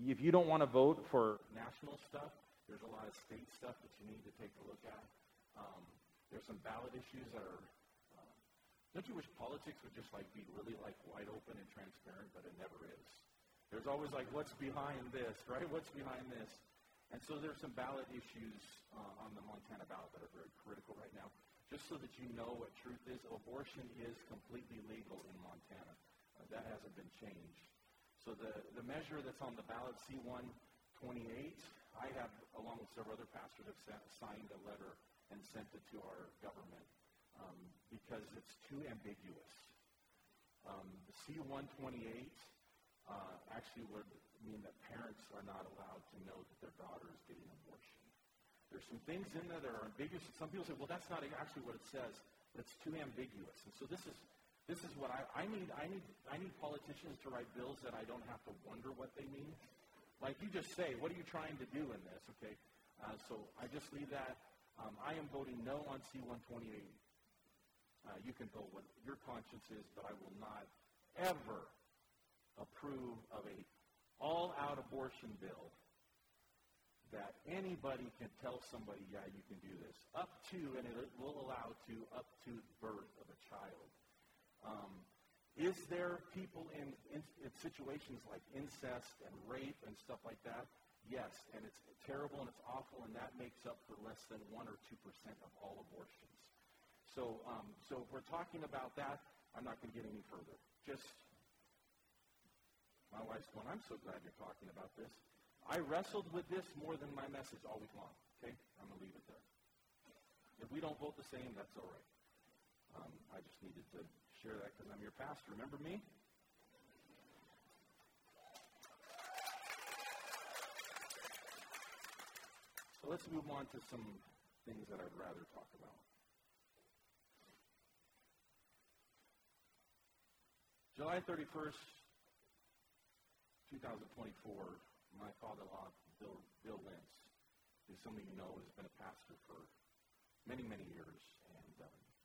if you don't want to vote for national stuff, there's a lot of state stuff that you need to take a look at. There's some ballot issues that are, don't you wish politics would just like be really like wide open and transparent, but it never is. There's always like, what's behind this, right? What's behind this? And so there's some ballot issues on the Montana ballot that are very critical right now. Just so that you know what truth is, abortion is completely legal in Montana. That hasn't been changed. So the measure that's on the ballot, C-128, I have, along with several other pastors, have signed a letter and sent it to our government because it's too ambiguous. The C-128 actually would mean that parents are not allowed to know that their daughter is getting an abortion. There's some things in there that are ambiguous. Some people say, well, that's not actually what it says, but it's too ambiguous. And so this is what I need. I need politicians to write bills that I don't have to wonder what they mean. Like you just say, what are you trying to do in this? Okay, so I just leave that. I am voting no on C-128. You can vote what your conscience is, but I will not ever approve of a all-out abortion bill that anybody can tell somebody, yeah, you can do this, up to, and it will allow to, up to birth of a child. Is there people in situations like incest and rape and stuff like that? Yes, and it's terrible and it's awful, and that makes up for less than 1 or 2% of all abortions. So if we're talking about that, I'm not going to get any further. Just, my wife's going, I'm so glad you're talking about this. I wrestled with this more than my message all week long, okay? I'm going to leave it there. If we don't vote the same, that's all right. I just needed to share that because I'm your pastor. Remember me? So let's move on to some things that I'd rather talk about. July 31st, 2024, my father-in-law, Bill Lentz, who some of you know has been a pastor for many, many years. And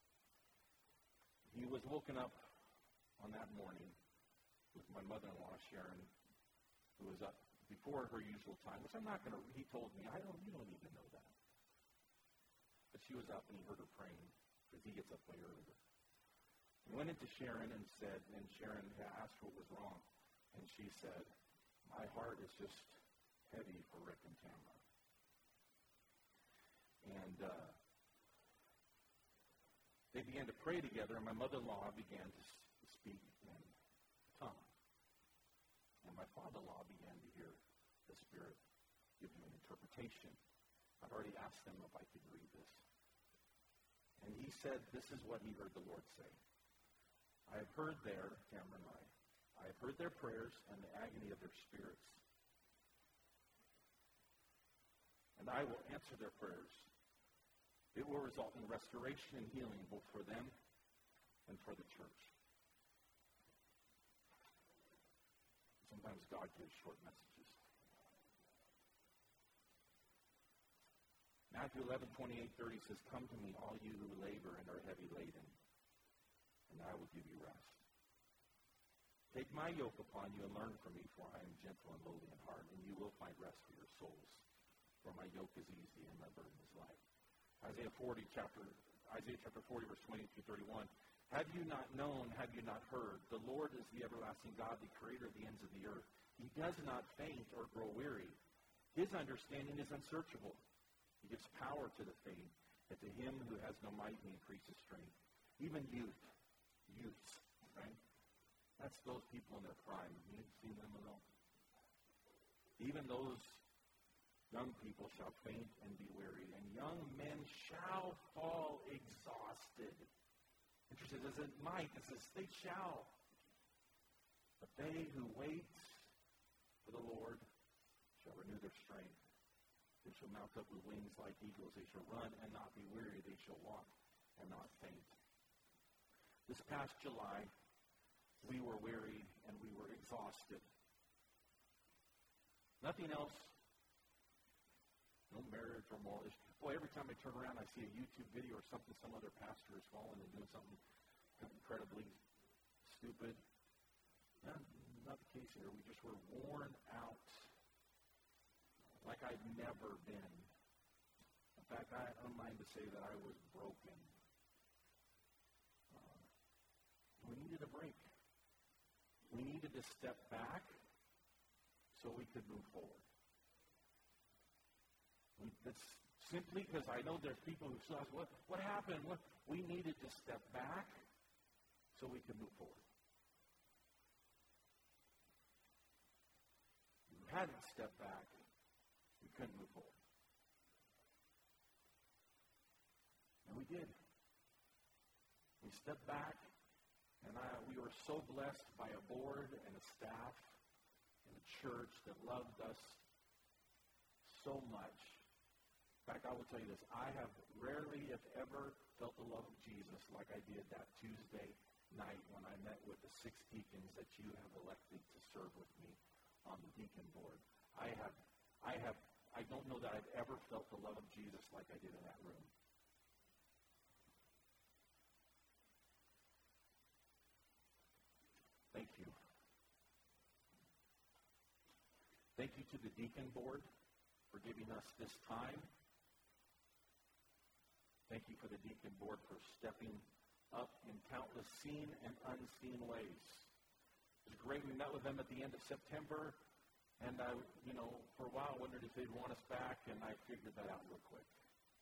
he was woken up on that morning with my mother-in-law, Sharon, who was up before her usual time, which I'm not going to, he told me, you don't need to know that. But she was up and he heard her praying because he gets up way earlier. He went into Sharon and said, and Sharon asked what was wrong. And she said, my heart is just heavy for Rick and Tamara. And they began to pray together, and my mother-in-law began to speak in tongues. And my father-in-law began to hear the Spirit give him an interpretation. I've already asked him if I could read this. And he said, this is what he heard the Lord say. I have heard Tamara and I have heard their prayers and the agony of their spirits. And I will answer their prayers. It will result in restoration and healing both for them and for the church. Sometimes God gives short messages. Matthew 11:28-30 says, come to me, all you who labor and are heavy laden, and I will give you rest. Take my yoke upon you and learn from me, for I am gentle and lowly in heart, and you will find rest for your souls. For my yoke is easy and my burden is light. Isaiah chapter 40, verse 20-31. Have you not known, have you not heard? The Lord is the everlasting God, the creator of the ends of the earth. He does not faint or grow weary. His understanding is unsearchable. He gives power to the faint, and to him who has no might he increases strength. Even youths, right? That's those people in their prime. You've seen them at all? Even those young people shall faint and be weary, and young men shall fall exhausted. Interesting, it says might, it says they shall. But they who wait for the Lord shall renew their strength. They shall mount up with wings like eagles. They shall run and not be weary. They shall walk and not faint. This past July, we were weary and we were exhausted. Nothing else. No marriage or moral issue. Boy, every time I turn around, I see a YouTube video or something, some other pastor is falling and doing something incredibly stupid. Not the case here. We just were worn out I'd never been. In fact, I don't mind to say that I was broken. We needed a break. We needed to step back so we could move forward. That's simply because I know there's people who still ask, what happened? We needed to step back so we could move forward. If we hadn't stepped back, we couldn't move forward. And we did. We stepped back. And we were so blessed by a board and a staff and a church that loved us so much. In fact, I will tell you this. I have rarely, if ever, felt the love of Jesus like I did that Tuesday night when I met with the 6 deacons that you have elected to serve with me on the deacon board. I don't know that I've ever felt the love of Jesus like I did in that room. Thank you. Thank you to the deacon board for giving us this time. Thank you for the deacon board for stepping up in countless seen and unseen ways. It was great. We met with them at the end of September, and I, for a while wondered if they'd want us back, and I figured that out real quick.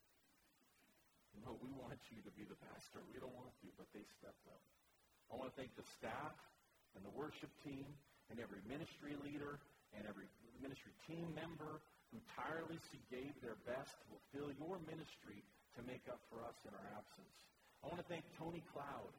We want you to be the pastor. We don't want you, but they stepped up. I want to thank the staff and the worship team, and every ministry leader, and every ministry team member who tirelessly gave their best to fulfill your ministry to make up for us in our absence. I want to thank Tony Cloud,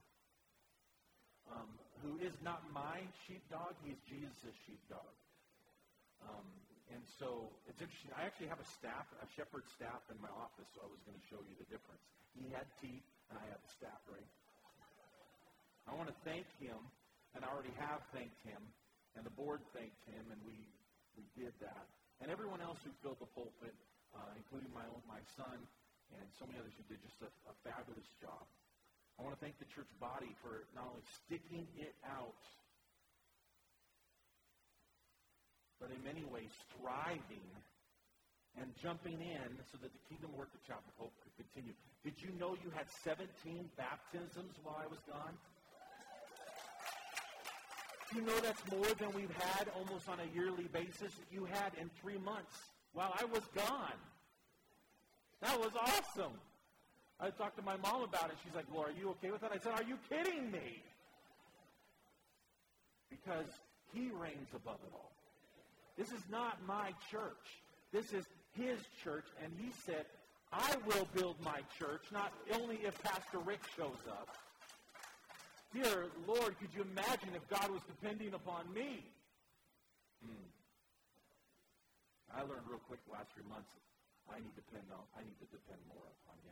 who is not my sheepdog, he's Jesus' sheepdog. And so it's interesting. I actually have a shepherd staff in my office, so I was going to show you the difference. He had teeth, and I had the staff, right? I want to thank him. And I already have thanked him, and the board thanked him, and we did that. And everyone else who filled the pulpit, including my son, and so many others who did just a fabulous job. I want to thank the church body for not only sticking it out, but in many ways thriving and jumping in so that the kingdom work of Chapel Hope could continue. Did you know you had 17 baptisms while I was gone? You know that's more than we've had almost on a yearly basis that you had in 3 months while I was gone. That was awesome. I talked to my mom about it. She's like, well, are you okay with that? I said, are you kidding me? Because he reigns above it all. This is not my church. This is his church. And he said, I will build my church, not only if Pastor Rick shows up. Dear Lord, could you imagine if God was depending upon me? I learned real quick the last 3 months, I need to depend more upon him.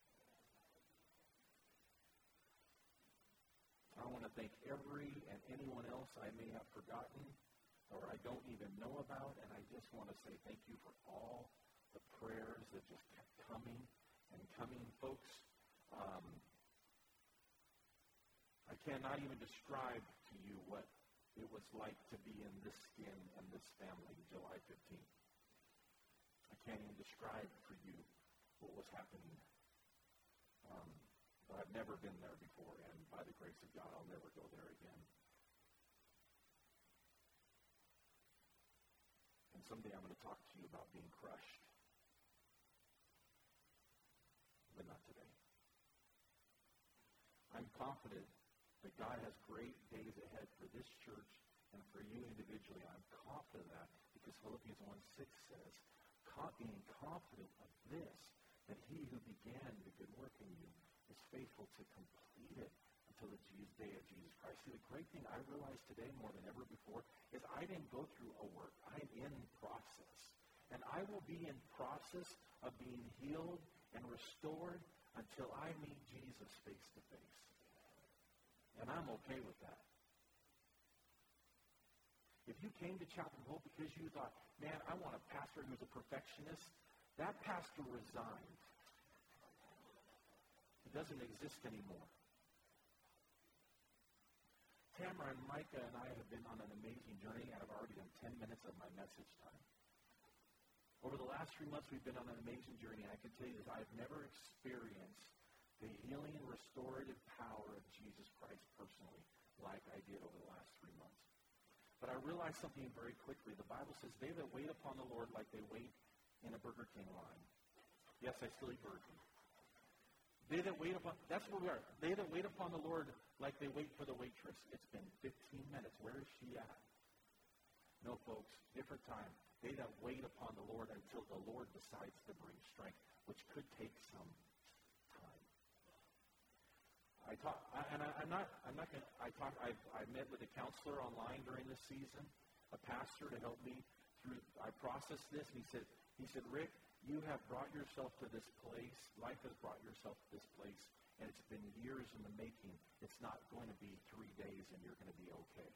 I want to thank every and anyone else I may have forgotten or I don't even know about, and I just want to say thank you for all the prayers that just kept coming and coming, folks. I cannot even describe to you what it was like to be in this skin and this family July 15th. I can't even describe for you what was happening. But I've never been there before, and by the grace of God, I'll never go there again. And someday I'm going to talk to you about being crushed. But not today. I'm confident that God has great days ahead for this church and for you individually. I'm confident of that because Philippians 1:6 says, being confident of this, that he who began the good work in you is faithful to complete it until the day of Jesus Christ. See, the great thing I realize today more than ever before is I didn't go through a work. I'm in process. And I will be in process of being healed and restored until I meet Jesus face to face. And I'm okay with that. If you came to Chapel Hope because you thought, man, I want a pastor who's a perfectionist, that pastor resigned. It doesn't exist anymore. Tamara and Micah and I have been on an amazing journey, and I've already done 10 minutes of my message time. Over the last 3 months, we've been on an amazing journey. I can tell you this, I've never experienced the healing and restorative power of Jesus Christ personally like I did over the last 3 months. But I realized something very quickly. The Bible says, they that wait upon the Lord like they wait in a Burger King line. Yes, I still eat Burger King. They that wait upon, that's where we are. They that wait upon the Lord like they wait for the waitress. It's been 15 minutes. Where is she at? No, folks, different time. They that wait upon the Lord until the Lord decides to bring strength, which could take some time. I met with a counselor online during this season, a pastor to help me through. I processed this, and he said, Rick, you have brought yourself to this place. Life has brought yourself to this place, and it's been years in the making. It's not going to be 3 days, and you're going to be okay.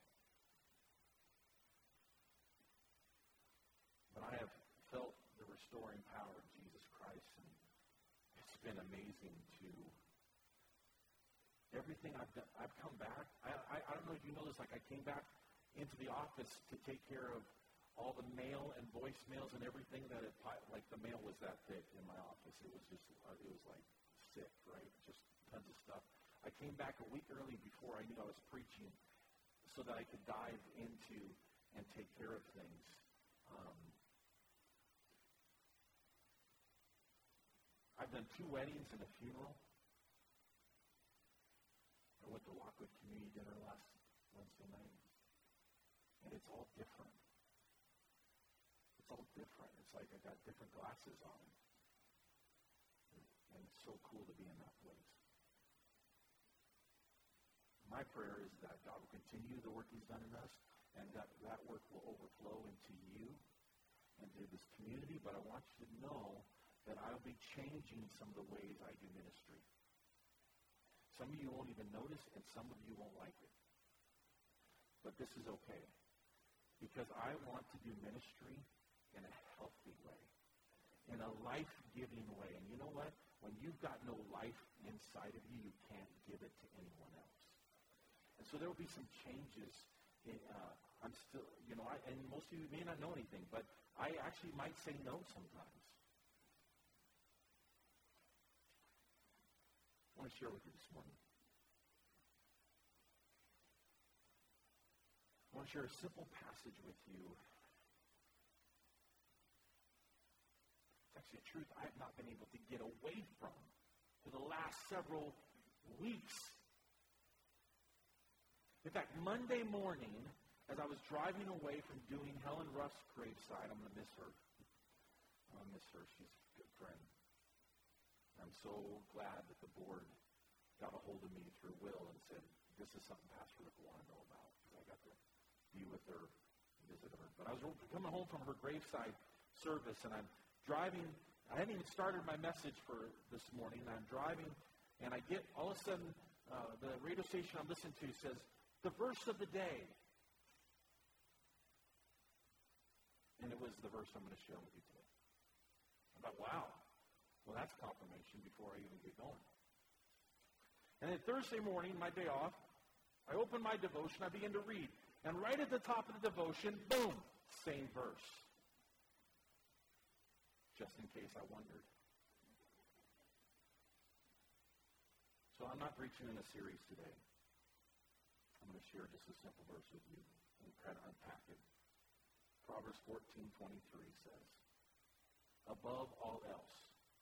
But I have felt the restoring power of Jesus Christ, and it's been amazing to everything I've done. I've come back. I don't know if you know this, like I came back into the office to take care of all the mail and voicemails and everything that like the mail was that thick in my office. It was just, it was like sick, right? Just tons of stuff. I came back a week early before I knew I was preaching so that I could dive into and take care of things. I've done 2 weddings and a funeral. I went to Lockwood Community Dinner last Wednesday night. And it's all different. It's all different. It's like I got different glasses on. And it's so cool to be in that place. My prayer is that God will continue the work He's done in us, and that work will overflow into you and to this community. But I want you to know that I'll be changing some of the ways I do ministry. Some of you won't even notice, and some of you won't like it. But this is okay, because I want to do ministry in a healthy way, in a life-giving way. And you know what? When you've got no life inside of you, you can't give it to anyone else. And so there will be some changes. I'm still, and most of you may not know anything, but I actually might say no sometimes. I want to share with you this morning. I want to share a simple passage with you. It's actually a truth I have not been able to get away from for the last several weeks. In fact, Monday morning, as I was driving away from doing Helen Ruff's graveside, I'm going to miss her. I'm going to miss her. She's a good friend. I'm so glad that the board got a hold of me through Will and said, this is something Pastor Rick will want to know about, because I got to be with her, visit her. But I was coming home from her graveside service, and I'm driving. I hadn't even started my message for this morning. I'm driving, and I get, all of a sudden, the radio station I'm listening to says, the verse of the day. And it was the verse I'm going to share with you today. I thought, wow. Well, that's confirmation before I even get going. And then Thursday morning, my day off, I open my devotion, I begin to read. And right at the top of the devotion, boom, same verse. Just in case I wondered. So I'm not preaching in a series today. I'm going to share just a simple verse with you and try to unpack it. Proverbs 14:23 says, above all else,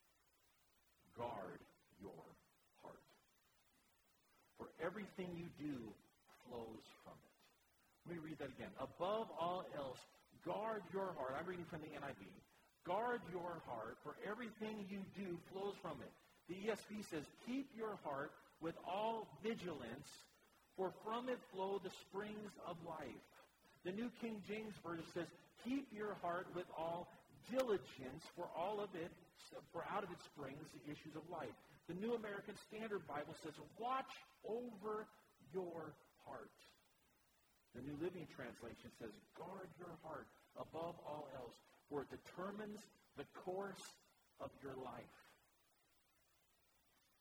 guard your heart. For everything you do flows from it. Let me read that again. Above all else, guard your heart. I'm reading from the NIV. Guard your heart, for everything you do flows from it. The ESV says, keep your heart with all vigilance, for from it flow the springs of life. The New King James Version says, keep your heart with all diligence, for out of it springs the issues of life. The New American Standard Bible says, watch over your heart. The New Living Translation says, guard your heart above all else, for it determines the course of your life.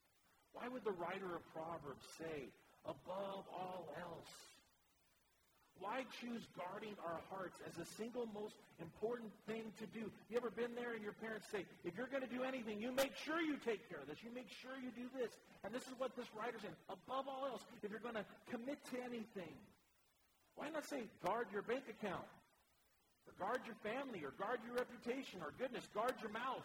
Why would the writer of Proverbs say, above all else? Why choose guarding our hearts as the single most important thing to do? You ever been there and your parents say, if you're going to do anything, you make sure you take care of this. You make sure you do this. And this is what this writer's saying. Above all else, if you're going to commit to anything, why not say guard your bank account? Or guard your family? Or guard your reputation? Or goodness, guard your mouth?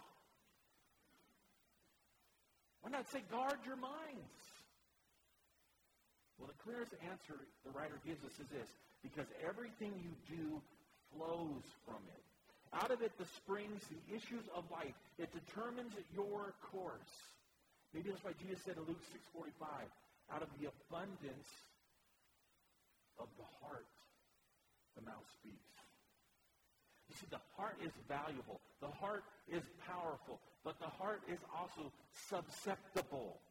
Why not say guard your minds? Well, the clearest answer the writer gives us is this. Because everything you do flows from it. Out of it, the springs, the issues of life. It determines your course. Maybe that's why Jesus said in Luke 6:45, out of the abundance of the heart, the mouth speaks. You see, the heart is valuable. The heart is powerful. But the heart is also susceptible.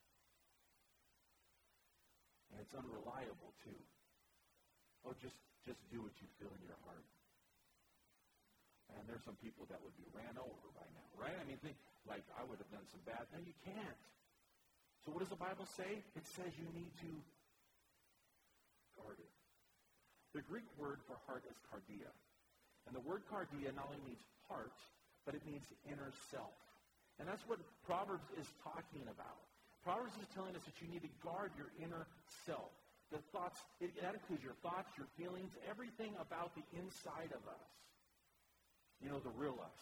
And it's unreliable, too. Oh, just do what you feel in your heart. And there's some people that would be ran over by now, right? I mean, think like I would have done some bad. No, you can't. So what does the Bible say? It says you need to guard it. The Greek word for heart is cardia. And the word cardia not only means heart, but it means inner self. And that's what Proverbs is talking about. Proverbs is telling us that you need to guard your inner self. The thoughts, that includes your thoughts, your feelings, everything about the inside of us. You know, the real us.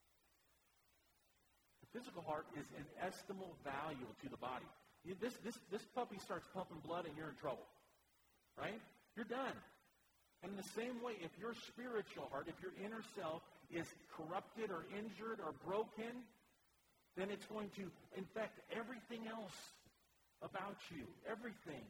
The physical heart is inestimable value to the body. This puppy starts pumping blood and you're in trouble. Right? You're done. And in the same way, if your spiritual heart, if your inner self is corrupted or injured or broken, then it's going to infect everything else about you. Everything.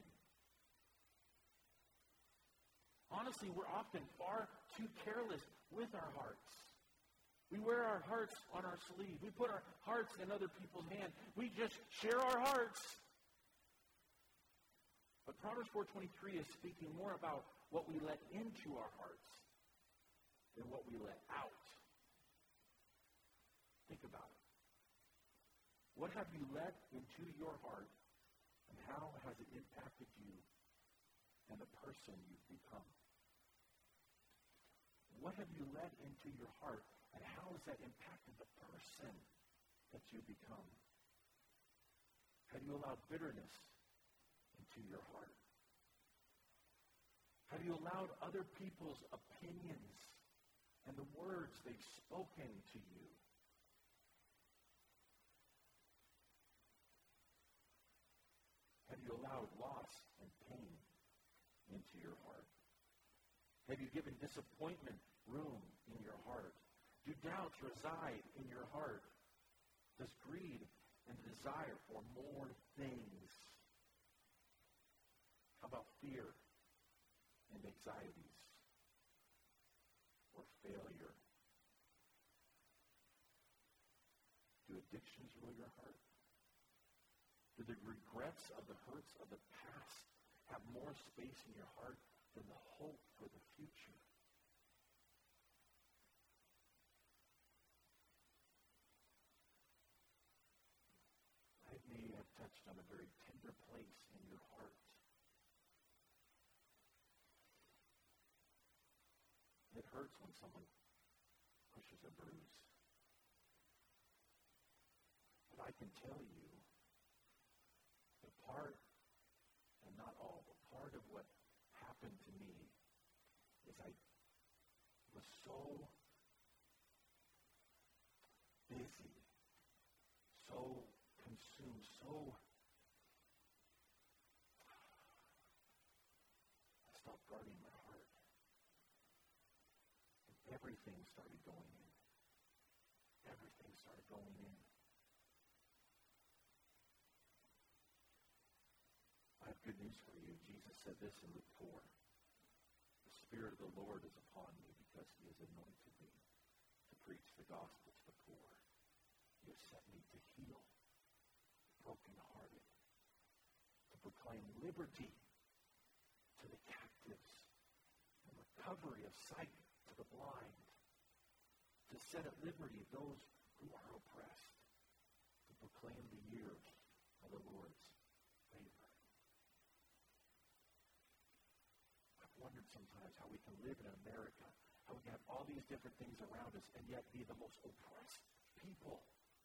Honestly, we're often far too careless with our hearts. We wear our hearts on our sleeve. We put our hearts in other people's hands. We just share our hearts. But Proverbs 4:23 is speaking more about what we let into our hearts than what we let out. Think about it. What have you let into your heart, and how has it impacted you and the person you've become? What have you let into your heart, and how has that impacted the person that you become? Have you allowed bitterness into your heart? Have you allowed other people's opinions and the words they've spoken to you? Have you allowed loss and pain into your heart? Have you given disappointment room in your heart? Do doubts reside in your heart? Does greed and desire for more things? How about fear and anxieties or failure? Do addictions rule your heart? Do the regrets of the hurts of the past have more space in your heart than the hope for the future? I may have touched on a very tender place in your heart. It hurts when someone pushes a bruise. But I can tell you, the part, and not all, but part of what happened to me is I was so busy, so consumed, I stopped guarding my heart. And everything started going in. Everything started going in. I have good news for you. Jesus said this in Luke 4. The Spirit of the Lord is upon me because he has anointed me to preach the gospel to the poor. He has sent me to heal the brokenhearted, to proclaim liberty to the captives and recovery of sight to the blind, to set at liberty those who are oppressed, to proclaim the year of the Lord's favor. I've wondered sometimes how we can live in America, how we can have all these different things around us and yet be the most oppressed people.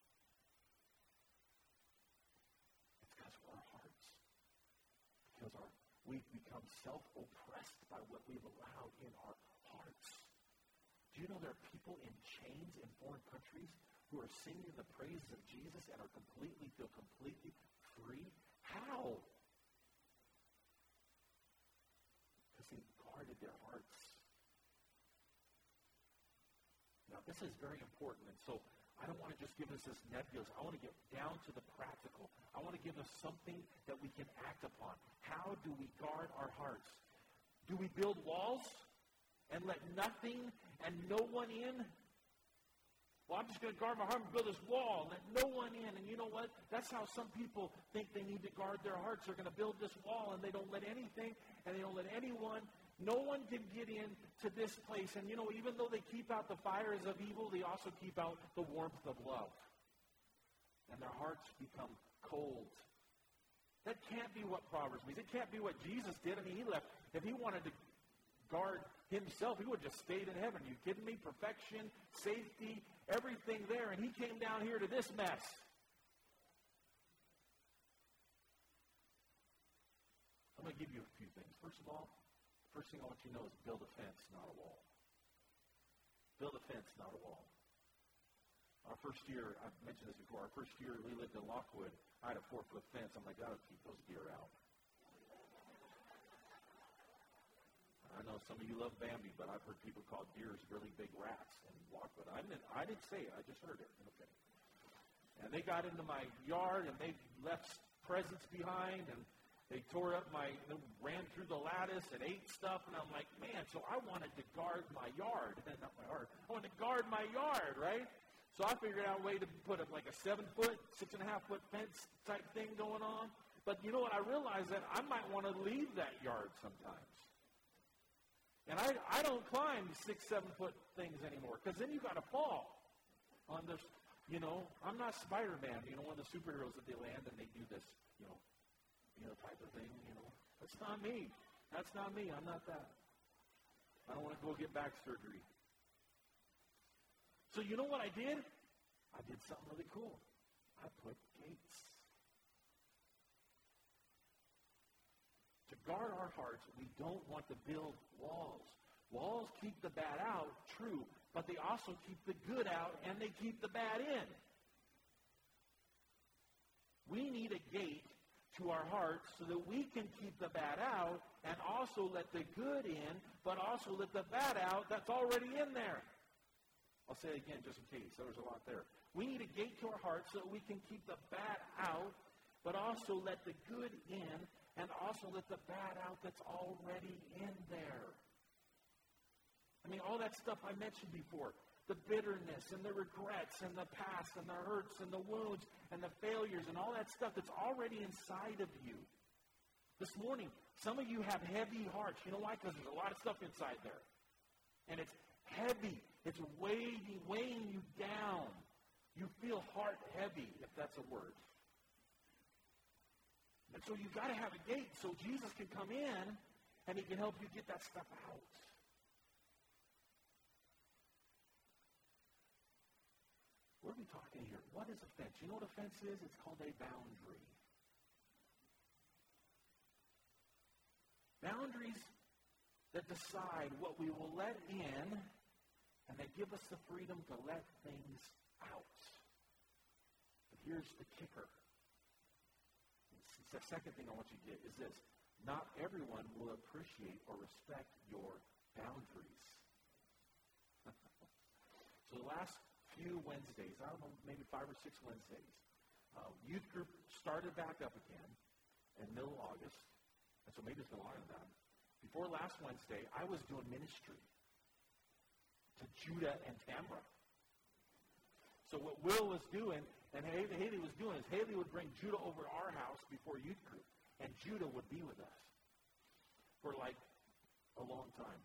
It's because of our hearts. Because we've become self-oppressed by what we've allowed in our hearts. Do you know there are people in chains in foreign countries who are singing the praises of Jesus and feel completely free? How? Because they guarded their hearts. Now, this is very important, and so I don't want to just give us this nebulous. I want to get down to the practical. I want to give us something that we can act upon. How do we guard our hearts? Do we build walls and let nothing and no one in? Well, I'm just going to guard my heart and build this wall and let no one in. And you know what? That's how some people think they need to guard their hearts. They're going to build this wall, and they don't let anything and they don't let anyone. No one can get in to this place. And, you know, even though they keep out the fires of evil, they also keep out the warmth of love. And their hearts become cold. That can't be what Proverbs means. It can't be what Jesus did. I mean, he left. If he wanted to guard himself, he would have just stayed in heaven. Are you kidding me? Perfection, safety, everything there. And he came down here to this mess. I'm going to give you a few things. First of all, first thing I want you to know is build a fence, not a wall. Build a fence, not a wall. Our first year, I've mentioned this before, our first year we lived in Lockwood, I had a 4-foot fence. I'm like, I'll keep those deer out. I know some of you love Bambi, but I've heard people call deers really big rats in Lockwood. I didn't say it. I just heard it. Okay. And they got into my yard, and they left presents behind, and they ran through the lattice and ate stuff, and I'm like, man, so I wanted to guard my yard. Not my heart. I wanted to guard my yard, right? So I figured out a way to put like a 7-foot, 6.5-foot fence type thing going on. But you know what? I realized that I might want to leave that yard sometimes. And I don't climb 6-7-foot things anymore, because then you got to fall on this, you know. I'm not Spider-Man, you know, one of the superheroes that they land and they do this, you know, type of thing, you know. That's not me. That's not me. I'm not that. I don't want to go get back surgery. So you know what I did? I did something really cool. I put gates. To guard our hearts, we don't want to build walls. Walls keep the bad out, true, but they also keep the good out, and they keep the bad in. We need a gate to our hearts so that we can keep the bad out and also let the good in, but also let the bad out that's already in there. I'll say it again just in case. There was a lot there. We need a gate to our hearts so that we can keep the bad out, but also let the good in, and also let the bad out that's already in there. I mean, all that stuff I mentioned before. The bitterness and the regrets and the past and the hurts and the wounds and the failures and all that stuff that's already inside of you. This morning, some of you have heavy hearts. You know why? Because there's a lot of stuff inside there. And it's heavy. It's weighing you down. You feel heart heavy, if that's a word. And so you've got to have a gate so Jesus can come in and he can help you get that stuff out. What are we talking here? What is a fence? You know what a fence is? It's called a boundary. Boundaries that decide what we will let in, and they give us the freedom to let things out. But here's the kicker. The second thing I want you to get is this. Not everyone will appreciate or respect your boundaries. So the last few Wednesdays, I don't know, maybe 5 or 6 Wednesdays, youth group started back up again in middle August, and so maybe it's been longer than that. Before last Wednesday, I was doing ministry to Judah and Tamra. So what Will was doing, and Haley was doing, is Haley would bring Judah over to our house before youth group, and Judah would be with us for like a long time.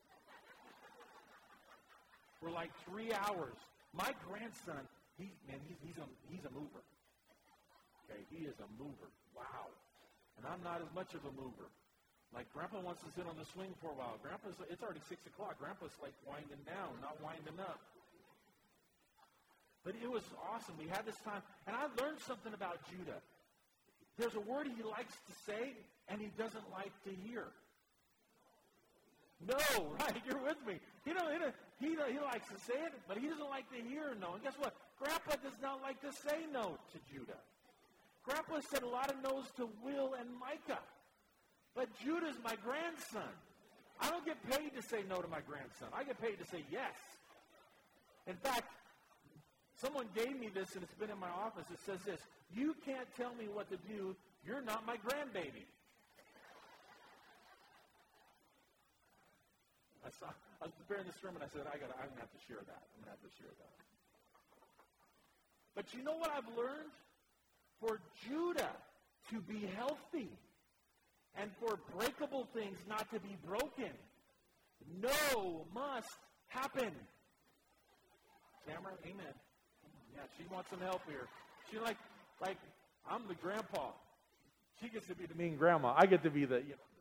For like 3 hours. My grandson, he's a mover. Okay, he is a mover. Wow. And I'm not as much of a mover. Like, Grandpa wants to sit on the swing for a while. It's already 6 o'clock. Grandpa's like winding down, not winding up. But it was awesome. We had this time. And I learned something about Judah. There's a word he likes to say, and he doesn't like to hear. No, right? You're with me. He likes to say it, but he doesn't like to hear no. And guess what? Grandpa does not like to say no to Judah. Grandpa said a lot of no's to Will and Micah. But Judah's my grandson. I don't get paid to say no to my grandson. I get paid to say yes. In fact, someone gave me this, and it's been in my office. It says this: you can't tell me what to do. You're not my grandbaby. I was preparing this sermon. I said, I'm going to have to share that. But you know what I've learned? For Judah to be healthy and for breakable things not to be broken, no must happen. Tamara, amen. Yeah, she wants some help here. She like I'm the grandpa. She gets to be the mean grandma. I get to be the,